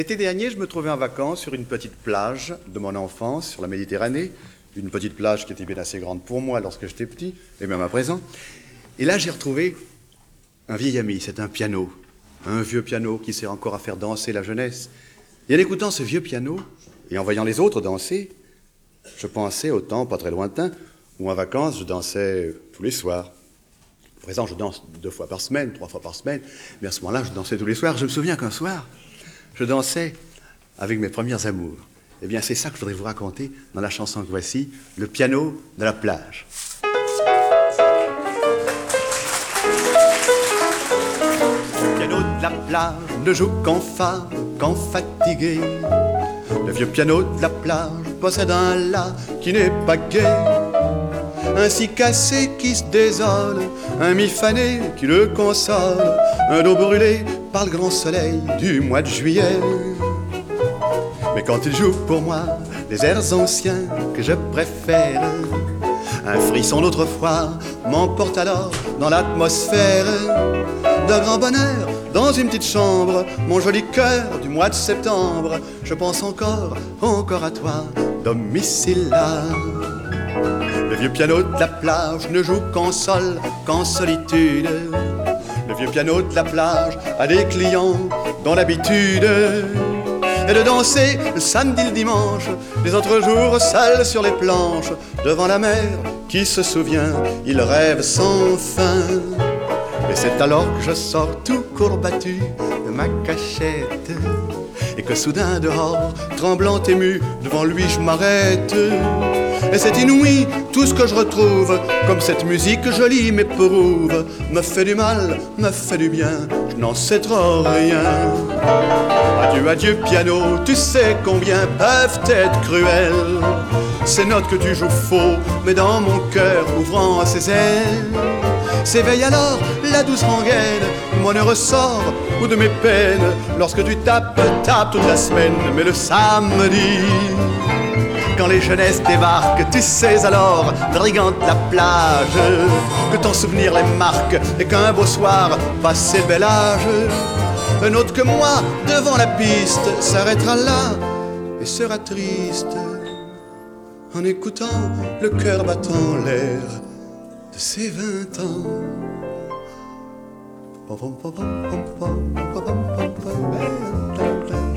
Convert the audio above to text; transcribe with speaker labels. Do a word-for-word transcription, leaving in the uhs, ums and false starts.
Speaker 1: L'été dernier, je me trouvais en vacances sur une petite plage de mon enfance, sur la Méditerranée, une petite plage qui était bien assez grande pour moi lorsque j'étais petit, et même à présent. Et là, j'ai retrouvé un vieil ami, c'est un piano, un vieux piano qui sert encore à faire danser la jeunesse. Et en écoutant ce vieux piano, et en voyant les autres danser, je pensais au temps pas très lointain où en vacances, je dansais tous les soirs. À présent, je danse deux fois par semaine, trois fois par semaine, mais à ce moment-là, je dansais tous les soirs. Je me souviens qu'un soir, je dansais avec mes premières amours. Eh bien, c'est ça que je voudrais vous raconter dans la chanson que voici, Le piano de la plage. Le piano de la plage ne joue qu'en fa, qu'en fatigué. Le vieux piano de la plage possède un la qui n'est pas gai. Un si cassé qui se désole, un mi fané qui le console, un dos brûlé par le grand soleil du mois de juillet. Mais quand il joue pour moi les airs anciens que je préfère, un frisson d'autrefois m'emporte alors dans l'atmosphère d'un grand bonheur dans une petite chambre, mon joli cœur du mois de septembre. Je pense encore, encore à toi, domicile là. Le vieux piano de la plage ne joue qu'en sol, qu'en solitude. Le vieux piano de la plage a des clients dont l'habitude est de danser le samedi, le dimanche, les autres jours seuls sur les planches, devant la mer qui se souvient, il rêve sans fin. Et c'est alors que je sors tout courbattu de ma cachette, et que soudain dehors, tremblant ému, devant lui je m'arrête. Et c'est inouï tout ce que je retrouve, comme cette musique jolie m'éprouve, me fait du mal, me fait du bien, je n'en sais trop rien. Adieu, adieu piano, tu sais combien peuvent être cruelles ces notes que tu joues faux, mais dans mon cœur ouvrant ses ailes, s'éveille alors la douce rengaine, mon heureux sort ou de mes peines, lorsque tu tapes, tapes toute la semaine, mais le samedi, quand les jeunesses débarquent, tu sais alors, brigand de la plage, que ton souvenir les marque et qu'un beau soir, passé le bel âge, un autre que moi, devant la piste, s'arrêtera là et sera triste, en écoutant le cœur battant l'air de ses vingt ans. Pom, pom, pom, pom, pom, pom, pom, pom, pom.